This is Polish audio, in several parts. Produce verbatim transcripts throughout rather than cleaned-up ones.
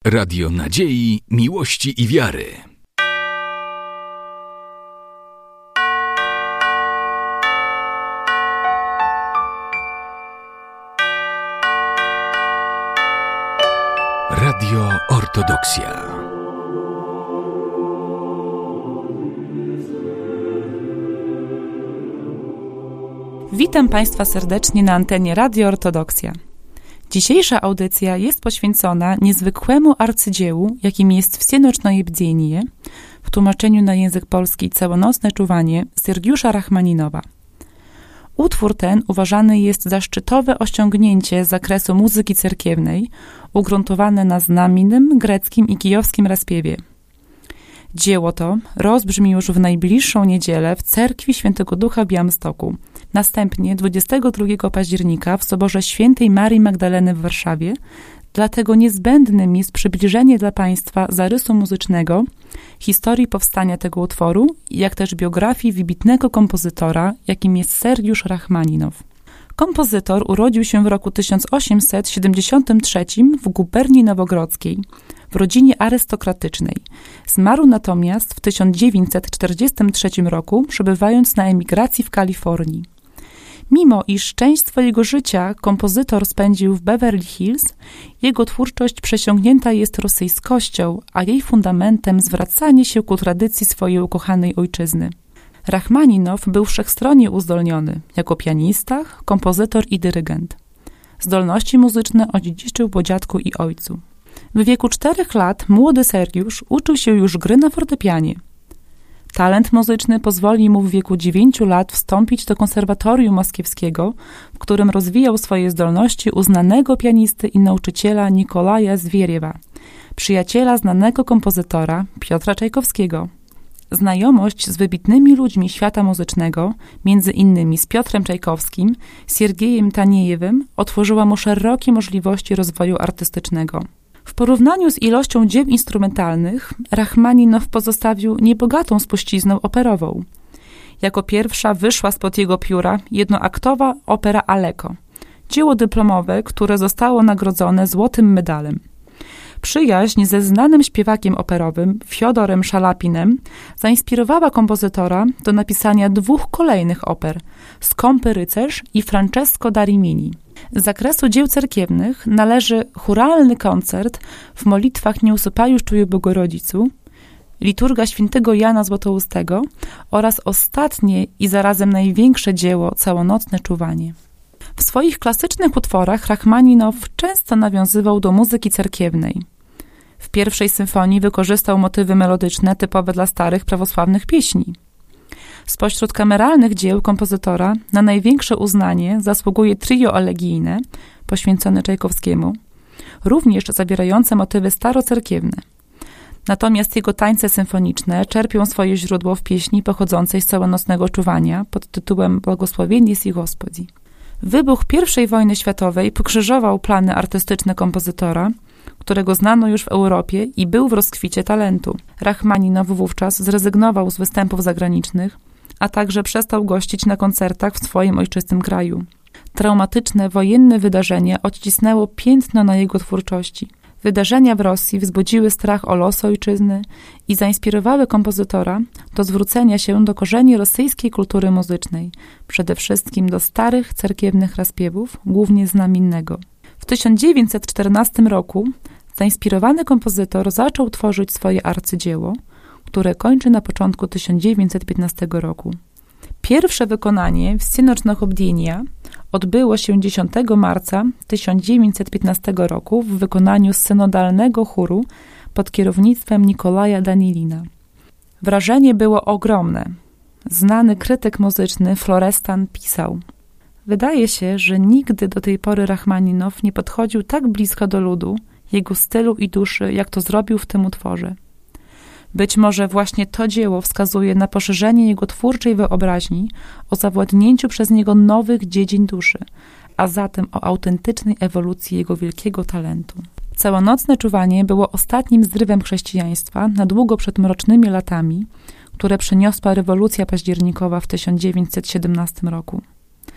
Radio nadziei, miłości i wiary. Radio Ortodoksja. Witam Państwa serdecznie na antenie Radio Ortodoksja. Dzisiejsza audycja jest poświęcona niezwykłemu arcydziełu, jakim jest Wsienocznoje Bdzienie, w tłumaczeniu na język polski Całonocne czuwanie Sergiusza Rachmaninowa. Utwór ten uważany jest za szczytowe osiągnięcie z zakresu muzyki cerkiewnej, ugruntowane na znamiennym greckim i kijowskim rozpiewie. Dzieło to rozbrzmi już w najbliższą niedzielę w cerkwi Świętego Ducha w Białymstoku. Następnie dwudziestego drugiego października w Soborze Świętej Marii Magdaleny w Warszawie, dlatego niezbędnym jest przybliżenie dla Państwa zarysu muzycznego, historii powstania tego utworu, jak też biografii wybitnego kompozytora, jakim jest Sergiusz Rachmaninow. Kompozytor urodził się w roku tysiąc osiemset siedemdziesiątym trzecim w guberni nowogrodzkiej, w rodzinie arystokratycznej. Zmarł natomiast w tysiąc dziewięćset czterdziestym trzecim roku, przebywając na emigracji w Kalifornii. Mimo iż część swojego życia kompozytor spędził w Beverly Hills, jego twórczość przesiągnięta jest rosyjskością, a jej fundamentem zwracanie się ku tradycji swojej ukochanej ojczyzny. Rachmaninow był wszechstronnie uzdolniony jako pianista, kompozytor i dyrygent. Zdolności muzyczne odziedziczył po dziadku i ojcu. W wieku czterech lat młody Sergiusz uczył się już gry na fortepianie. Talent muzyczny pozwolił mu w wieku dziewięciu lat wstąpić do konserwatorium moskiewskiego, w którym rozwijał swoje zdolności u znanego pianisty i nauczyciela Nikolaja Zwieriewa, przyjaciela znanego kompozytora Piotra Czajkowskiego. Znajomość z wybitnymi ludźmi świata muzycznego, między innymi z Piotrem Czajkowskim, Siergiejem Taniejewem, otworzyła mu szerokie możliwości rozwoju artystycznego. W porównaniu z ilością dzieł instrumentalnych, Rachmaninow pozostawił niebogatą spuściznę operową. Jako pierwsza wyszła spod jego pióra jednoaktowa opera Aleko, dzieło dyplomowe, które zostało nagrodzone złotym medalem. Przyjaźń ze znanym śpiewakiem operowym Fiodorem Szalapinem zainspirowała kompozytora do napisania dwóch kolejnych oper – Skąpy rycerz i Francesco da Rimini. Z zakresu dzieł cerkiewnych należy chóralny koncert w modlitwach Nie usypaj już czuję Bogorodzicu, liturga świętego Jana Złotoustego oraz ostatnie i zarazem największe dzieło Całonocne czuwanie. W swoich klasycznych utworach Rachmaninow często nawiązywał do muzyki cerkiewnej. W pierwszej symfonii wykorzystał motywy melodyczne typowe dla starych prawosławnych pieśni. Spośród kameralnych dzieł kompozytora na największe uznanie zasługuje trio elegijne, poświęcone Czajkowskiemu, również zawierające motywy starocerkiewne. Natomiast jego tańce symfoniczne czerpią swoje źródło w pieśni pochodzącej z Całonocnego czuwania pod tytułem Błogosławieni jest i Gospodzi. Wybuch pierwszej wojny światowej pokrzyżował plany artystyczne kompozytora, którego znano już w Europie i był w rozkwicie talentu. Rachmaninow wówczas zrezygnował z występów zagranicznych, a także przestał gościć na koncertach w swoim ojczystym kraju. Traumatyczne wojenne wydarzenie odcisnęło piętno na jego twórczości. Wydarzenia w Rosji wzbudziły strach o los ojczyzny i zainspirowały kompozytora do zwrócenia się do korzeni rosyjskiej kultury muzycznej, przede wszystkim do starych cerkiewnych rozpiewów, głównie znamiennego. W tysiąc dziewięćset czternastym roku zainspirowany kompozytor zaczął tworzyć swoje arcydzieło, które kończy na początku tysiąc dziewięćset piętnastego roku. Pierwsze wykonanie Wsienocznoje Bdzienia odbyło się dziesiątego marca tysiąc dziewięćset piętnastego roku w wykonaniu synodalnego chóru pod kierownictwem Nikolaja Danilina. Wrażenie było ogromne. Znany krytyk muzyczny Florestan pisał: wydaje się, że nigdy do tej pory Rachmaninow nie podchodził tak blisko do ludu, jego stylu i duszy, jak to zrobił w tym utworze. Być może właśnie to dzieło wskazuje na poszerzenie jego twórczej wyobraźni, o zawładnięciu przez niego nowych dziedzin duszy, a zatem o autentycznej ewolucji jego wielkiego talentu. Całonocne czuwanie było ostatnim zrywem chrześcijaństwa na długo przed mrocznymi latami, które przyniosła rewolucja październikowa w tysiąc dziewięćset siedemnastym roku.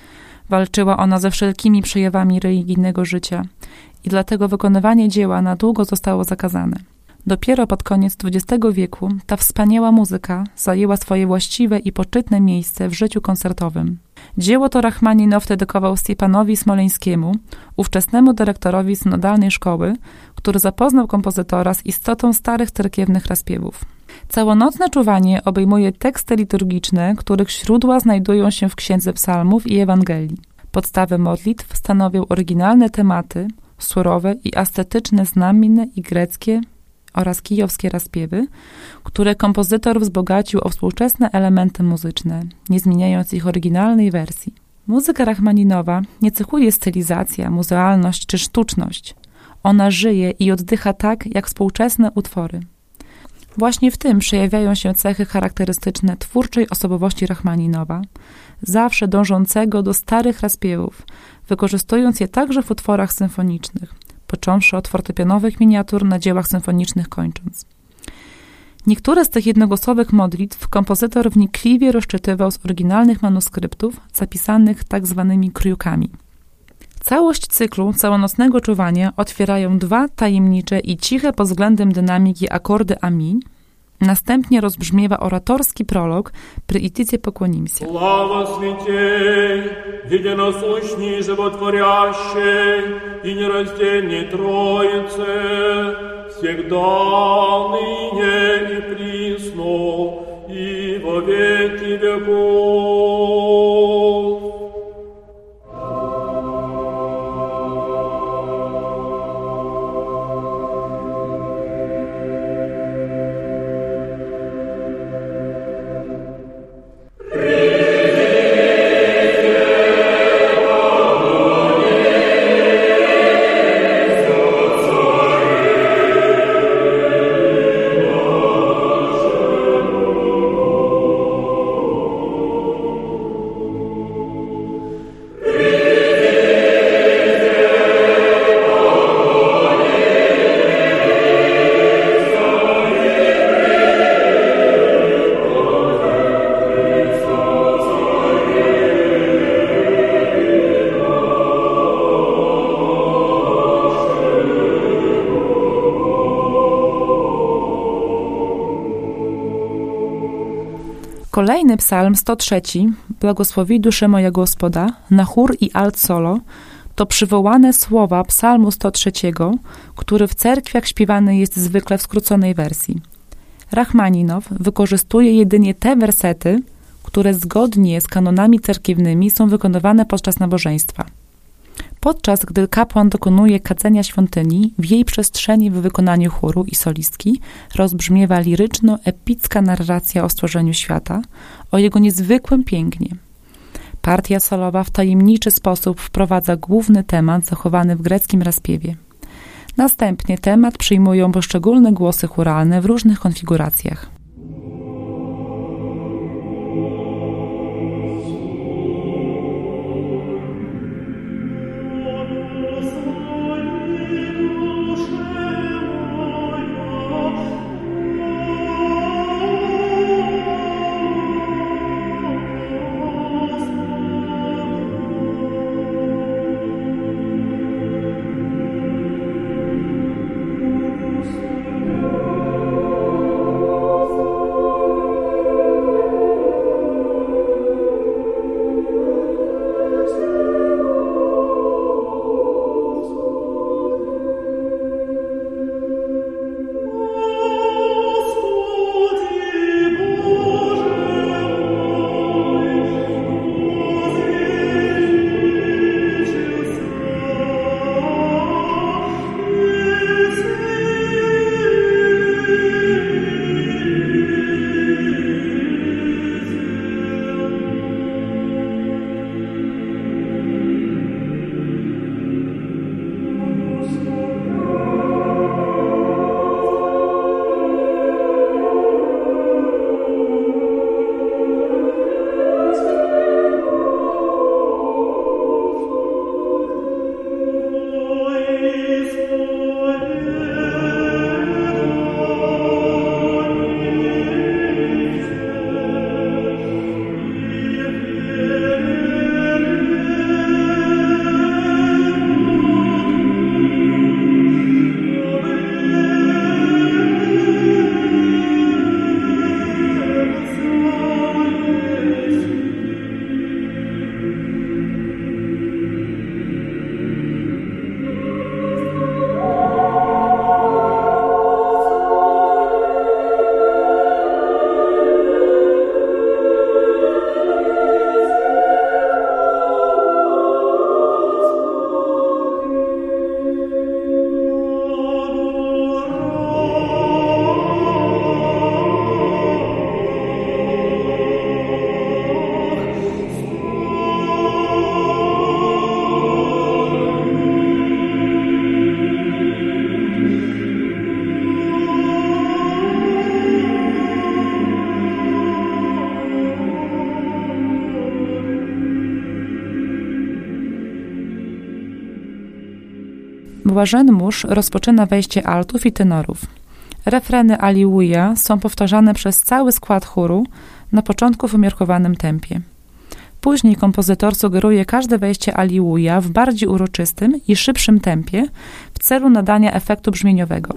Walczyła ona ze wszelkimi przejawami religijnego życia i dlatego wykonywanie dzieła na długo zostało zakazane. Dopiero pod koniec dwudziestego wieku ta wspaniała muzyka zajęła swoje właściwe i poczytne miejsce w życiu koncertowym. Dzieło to Rachmaninow dedykował Stepanowi Smoleńskiemu, ówczesnemu dyrektorowi synodalnej szkoły, który zapoznał kompozytora z istotą starych cerkiewnych rozpiewów. Całonocne czuwanie obejmuje teksty liturgiczne, których źródła znajdują się w Księdze Psalmów i Ewangelii. Podstawę modlitw stanowią oryginalne tematy, surowe i ascetyczne znamienne i greckie oraz kijowskie rozpiewy, które kompozytor wzbogacił o współczesne elementy muzyczne, nie zmieniając ich oryginalnej wersji. Muzyka Rachmaninowa nie cechuje stylizacja, muzealność czy sztuczność. Ona żyje i oddycha tak, jak współczesne utwory. Właśnie w tym przejawiają się cechy charakterystyczne twórczej osobowości Rachmaninowa, zawsze dążącego do starych rozpiewów, wykorzystując je także w utworach symfonicznych, począwszy od fortepianowych miniatur na dziełach symfonicznych kończąc. Niektóre z tych jednogłosowych modlitw kompozytor wnikliwie rozczytywał z oryginalnych manuskryptów zapisanych tak zwanymi kryjówkami. Całość cyklu całonocnego czuwania otwierają dwa tajemnicze i ciche pod względem dynamiki akordy Ami. Następnie rozbrzmiewa oratorski prolog Pryiticie pokłonimся. Слава святей, единосущней, животворящей и нераздельной Троице, всегда, ныне и присно, и во веки веков. Kolejny psalm sto trzy, Błogosławi duszę moja Gospoda, na chór i alt solo, to przywołane słowa psalmu sto trzy, który w cerkwiach śpiewany jest zwykle w skróconej wersji. Rachmaninow wykorzystuje jedynie te wersety, które zgodnie z kanonami cerkiewnymi są wykonywane podczas nabożeństwa. Podczas gdy kapłan dokonuje kadzenia świątyni, w jej przestrzeni w wykonaniu chóru i solistki rozbrzmiewa liryczno-epicka narracja o stworzeniu świata, o jego niezwykłym pięknie. Partia solowa w tajemniczy sposób wprowadza główny temat zachowany w greckim rozpiewie. Następnie temat przyjmują poszczególne głosy chóralne w różnych konfiguracjach. Błażenmuż rozpoczyna wejście altów i tenorów. Refreny Aliluja są powtarzane przez cały skład chóru, na początku w umiarkowanym tempie. Później kompozytor sugeruje każde wejście Aliluja w bardziej uroczystym i szybszym tempie w celu nadania efektu brzmieniowego.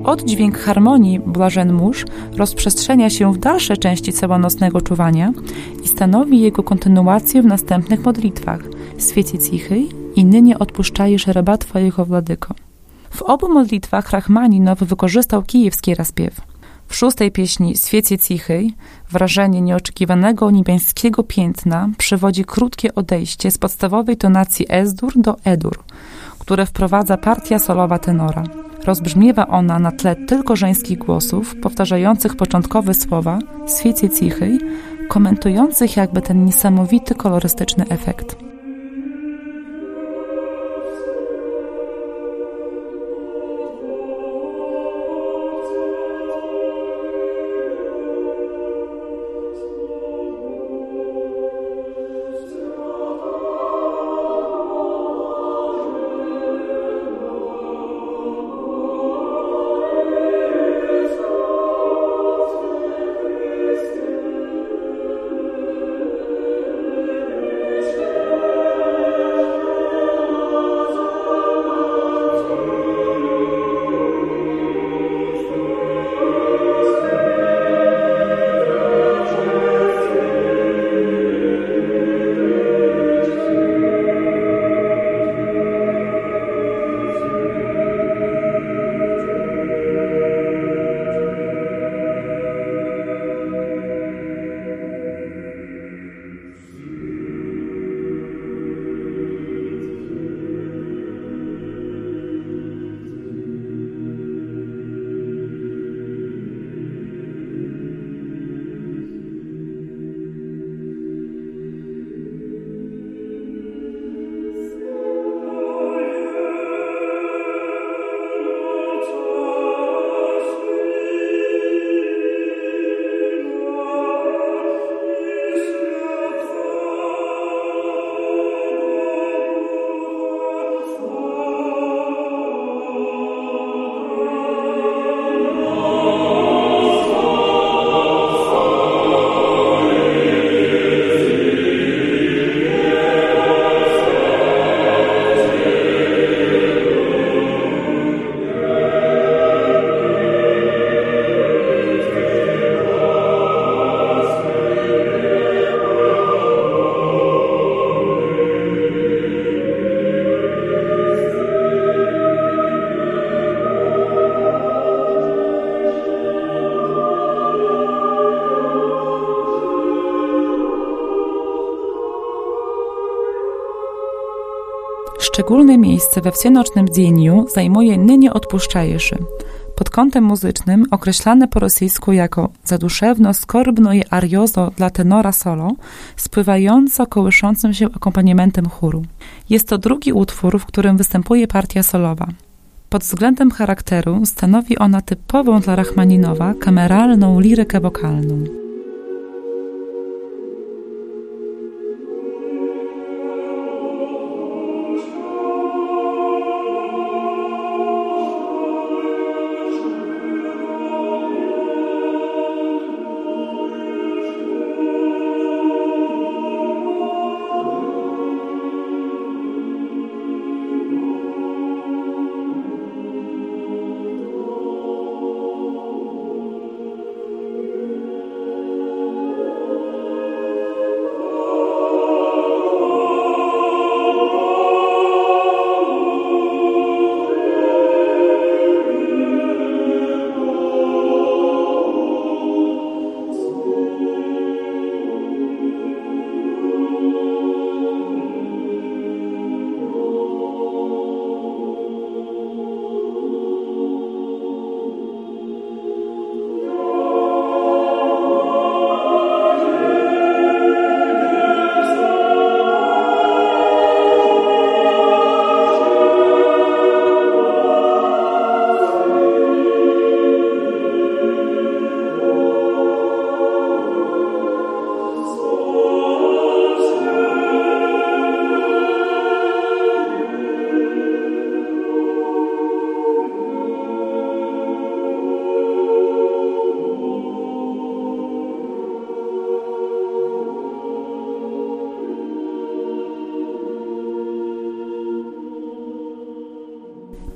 Oddźwięk harmonii Błażen mórz rozprzestrzenia się w dalsze części całonocnego czuwania i stanowi jego kontynuację w następnych modlitwach Świecie cichej i Nynie odpuszczajesz raba Twojego Władyko. W obu modlitwach Rachmaninow wykorzystał kijewski rozpiew. W szóstej pieśni Świecie cichej wrażenie nieoczekiwanego niebiańskiego piętna przywodzi krótkie odejście z podstawowej tonacji es-dur do e-dur, które wprowadza partia solowa tenora. Rozbrzmiewa ona na tle tylko żeńskich głosów, powtarzających początkowe słowa Świecie cichej, komentujących jakby ten niesamowity kolorystyczny efekt. Szczególne miejsce we Wsienocznym bdzieniu zajmuje Nynie odpuszczajesz, pod kątem muzycznym określane po rosyjsku jako zaduszewno, skorbno i ariozo dla tenora solo, spływająco kołyszącym się akompaniamentem chóru. Jest to drugi utwór, w którym występuje partia solowa. Pod względem charakteru stanowi ona typową dla Rachmaninowa kameralną lirykę wokalną.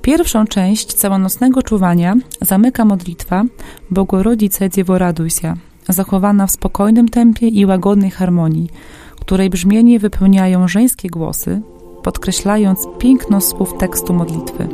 Pierwszą część całonocnego czuwania zamyka modlitwa Bogorodice Dziewo raduj się, zachowana w spokojnym tempie i łagodnej harmonii, której brzmienie wypełniają żeńskie głosy, podkreślając piękno słów tekstu modlitwy.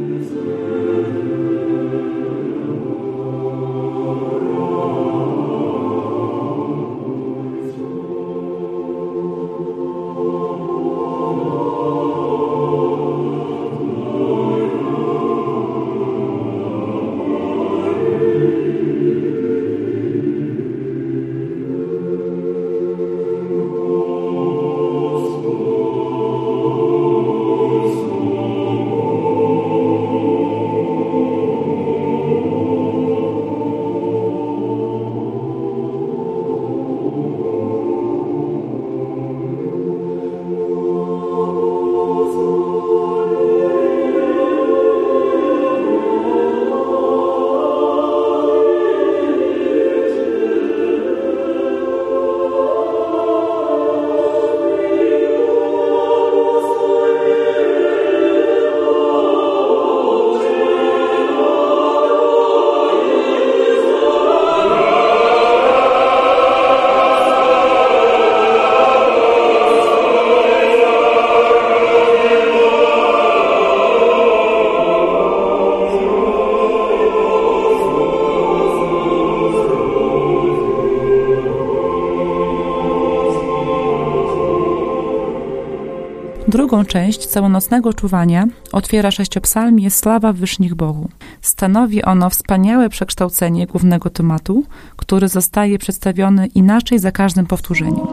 Drugą część całonocnego czuwania otwiera sześciopsalmie Sława Wyższych Bogu. Stanowi ono wspaniałe przekształcenie głównego tematu, który zostaje przedstawiony inaczej za każdym powtórzeniem.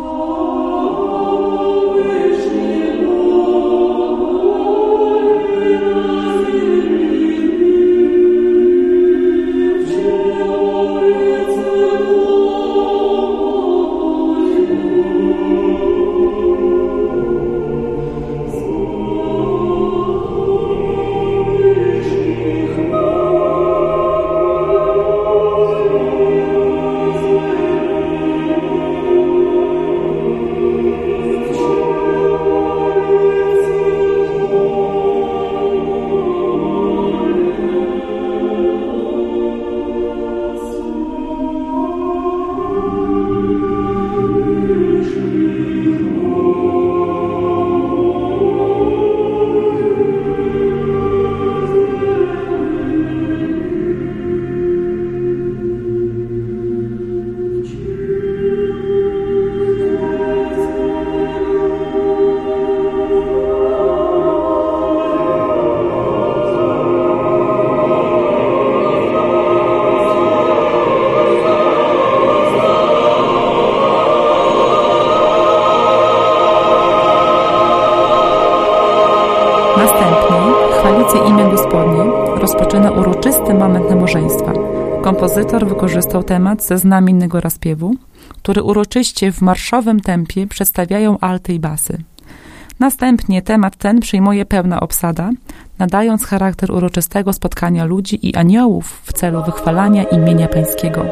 Następnie chwalicie imię Gospodnie rozpoczyna uroczysty moment nabożeństwa. Kompozytor wykorzystał temat ze znamiennego rozpiewu, który uroczyście w marszowym tempie przedstawiają alty i basy. Następnie temat ten przyjmuje pełna obsada, nadając charakter uroczystego spotkania ludzi i aniołów w celu wychwalania imienia Pańskiego.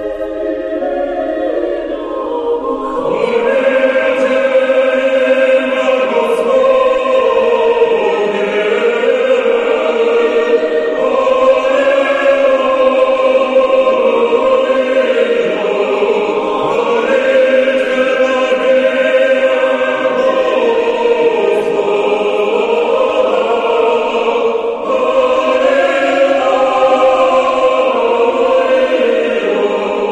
Oh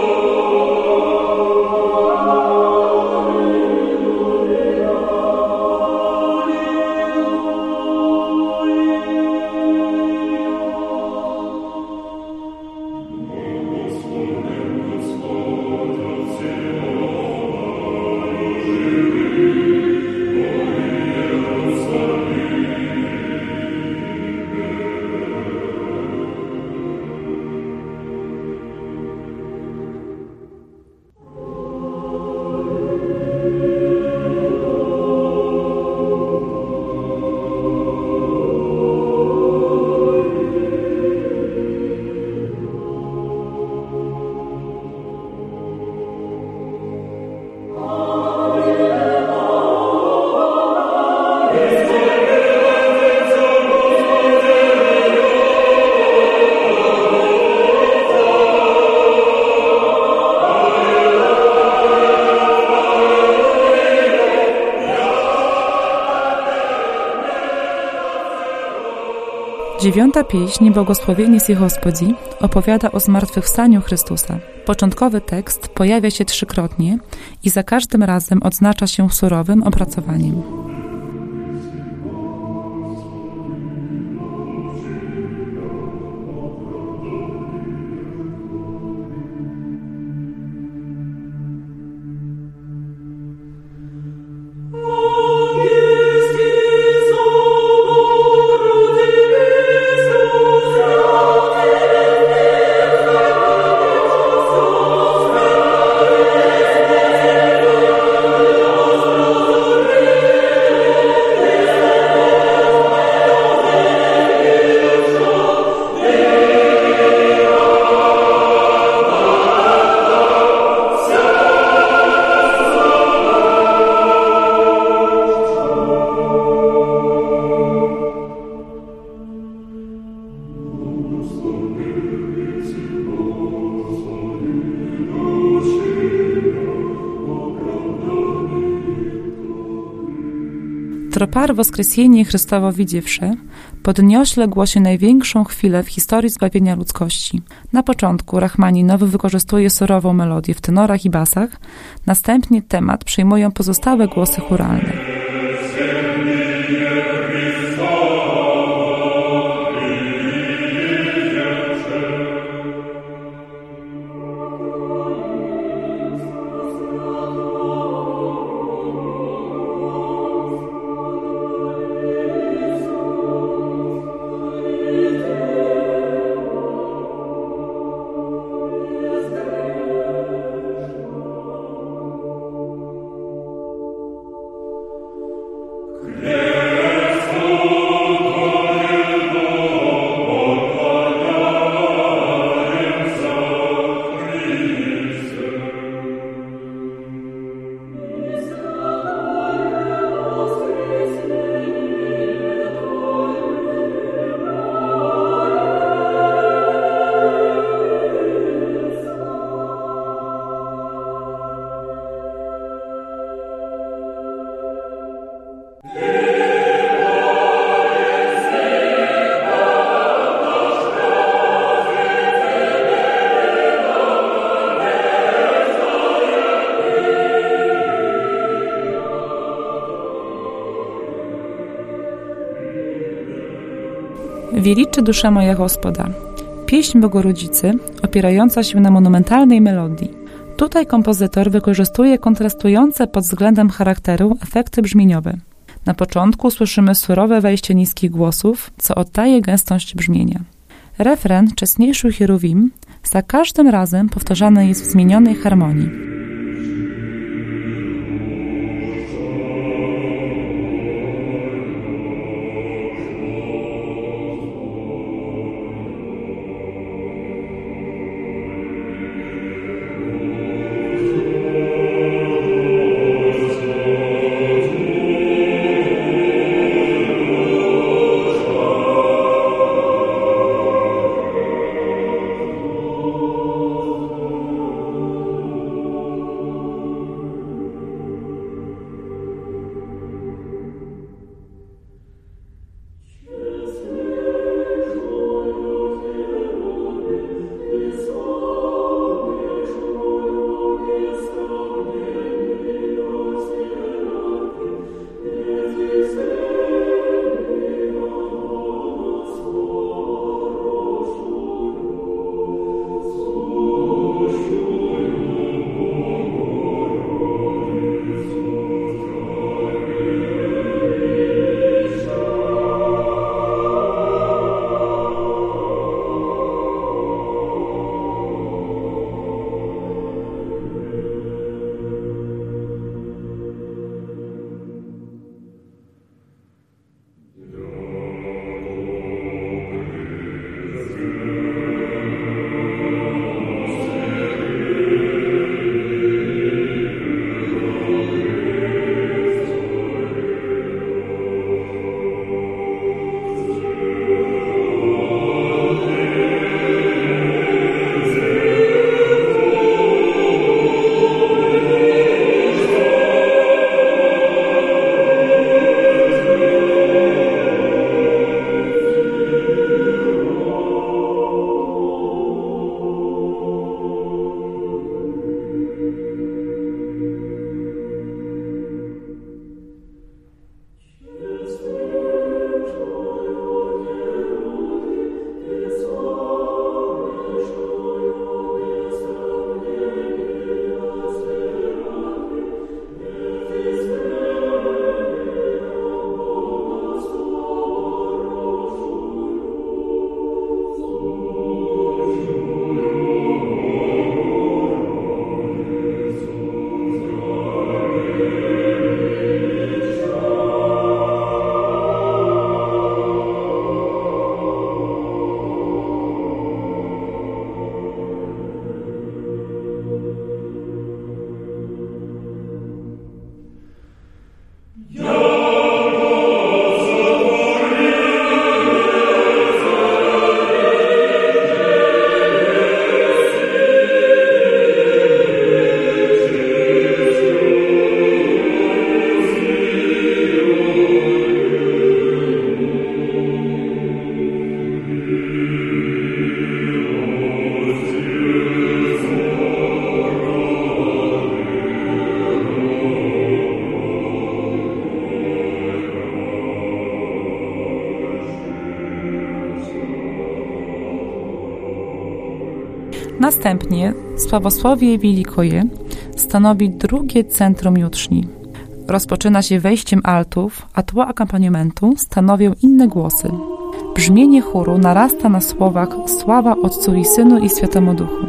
Dziewiąta pieśń, Błogosławieni si Gospodzi, opowiada o zmartwychwstaniu Chrystusa. Początkowy tekst pojawia się trzykrotnie i za każdym razem odznacza się surowym opracowaniem. Tropar Woskresenie Chrystowo widziewszy, podniośle głosi największą chwilę w historii zbawienia ludzkości. Na początku Rachmaninow wykorzystuje surową melodię w tenorach i basach, następnie temat przejmują pozostałe głosy chóralne. Wieliczy dusza moja Gospoda. Pieśń Bogorodzicy opierająca się na monumentalnej melodii. Tutaj kompozytor wykorzystuje kontrastujące pod względem charakteru efekty brzmieniowe. Na początku słyszymy surowe wejście niskich głosów, co oddaje gęstość brzmienia. Refren Czesniejszy Chieruvim za każdym razem powtarzany jest w zmienionej harmonii. Następnie Sławosławie Wielikoje stanowi drugie centrum jutrzni. Rozpoczyna się wejściem altów, a tło akompaniamentu stanowią inne głosy. Brzmienie chóru narasta na słowach Sława Otcu i Synu i Świętemu Duchu.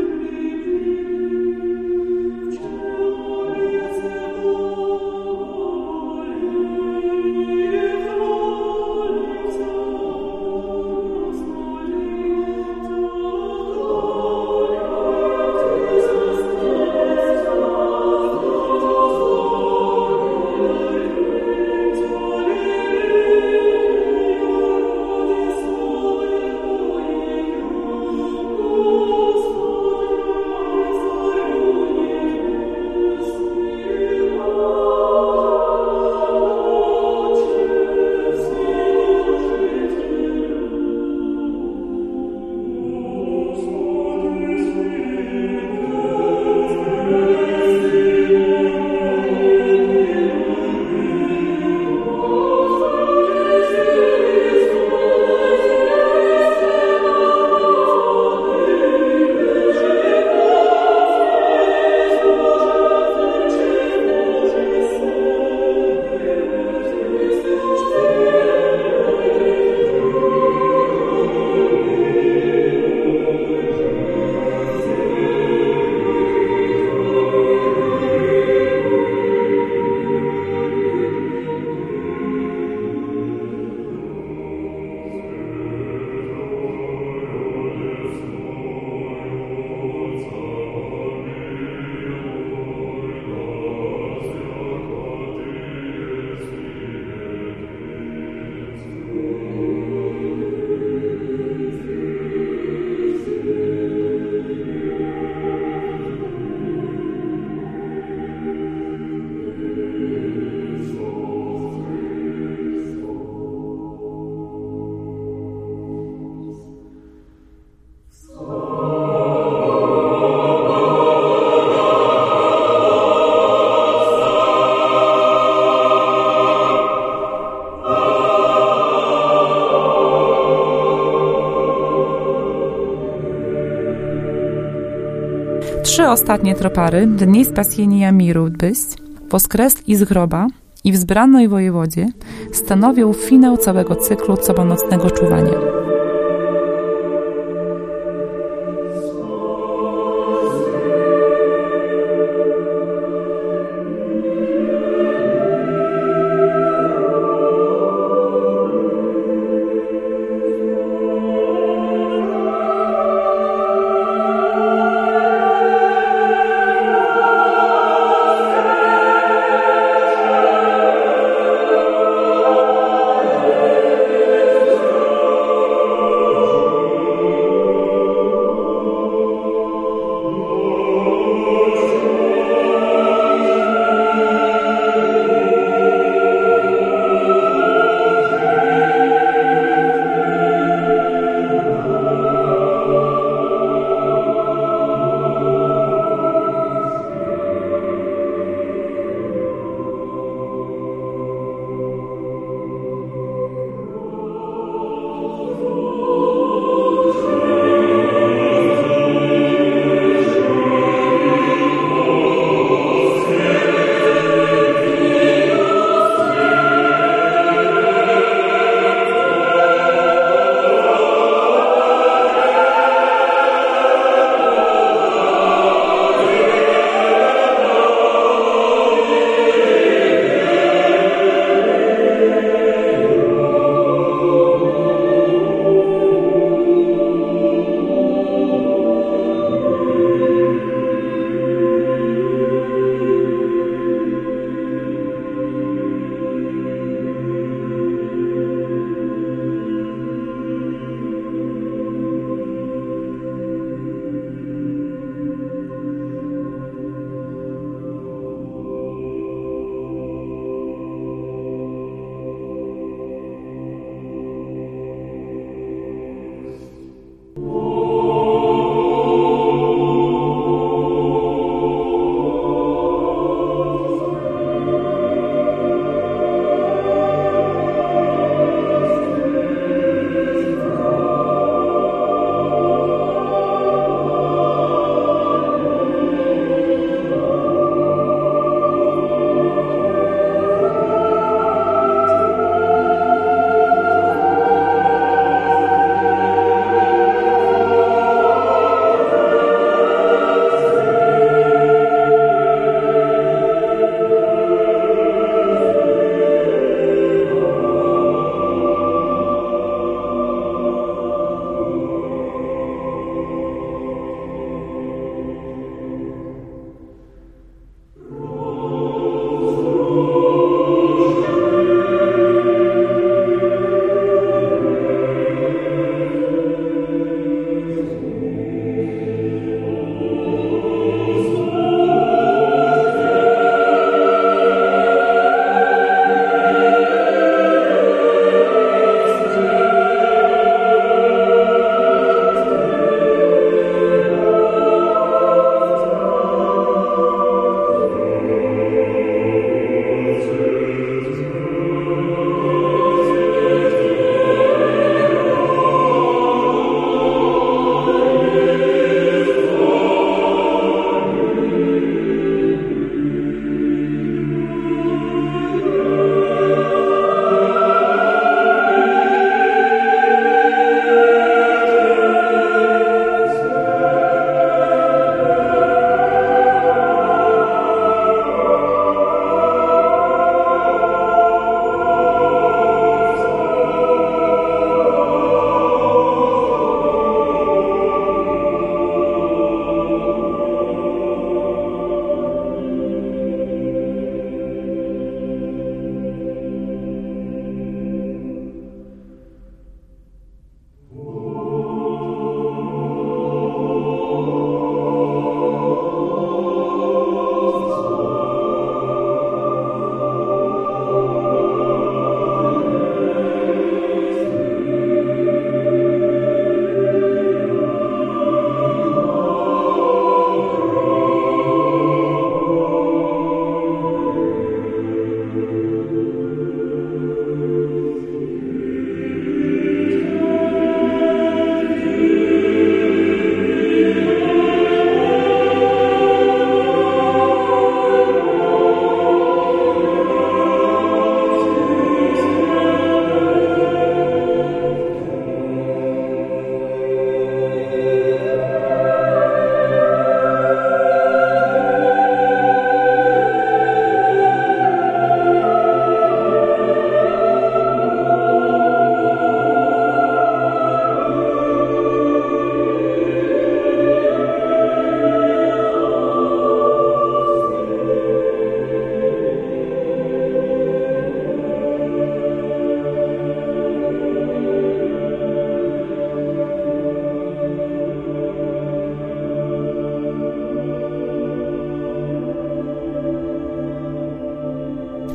Trzy ostatnie tropary, Dni Spasienia Miru Byś, Woskres iz groba i w zbranej wojewodzie stanowią finał całego cyklu całonocnego czuwania.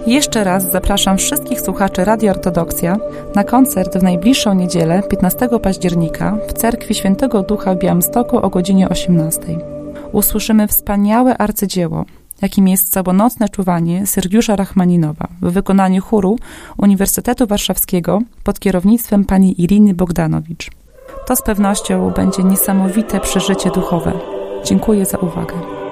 Jeszcze raz zapraszam wszystkich słuchaczy Radia Ortodoksja na koncert w najbliższą niedzielę, piętnastego października, w Cerkwi Świętego Ducha w Białymstoku o godzinie osiemnastej. Usłyszymy wspaniałe arcydzieło, jakim jest całonocne czuwanie Sergiusza Rachmaninowa w wykonaniu chóru Uniwersytetu Warszawskiego pod kierownictwem pani Iriny Bogdanowicz. To z pewnością będzie niesamowite przeżycie duchowe. Dziękuję za uwagę.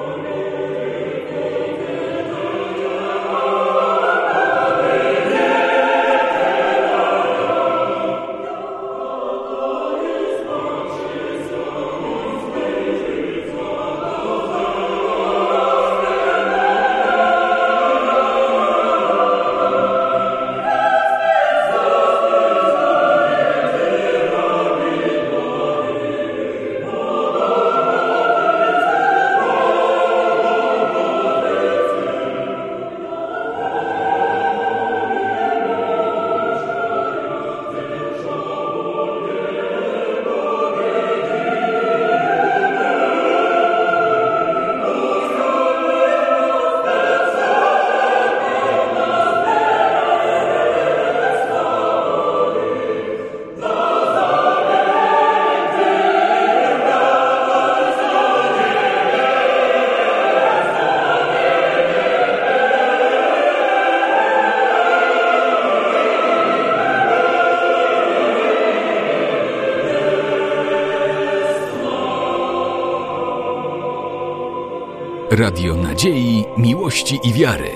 Radio Nadziei, Miłości i Wiary.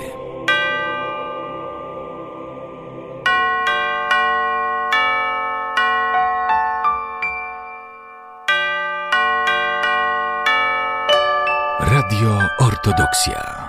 Radio Ortodoksja.